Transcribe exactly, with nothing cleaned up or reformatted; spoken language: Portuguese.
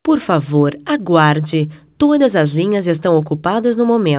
Por favor, aguarde. Todas as linhas estão ocupadas no momento.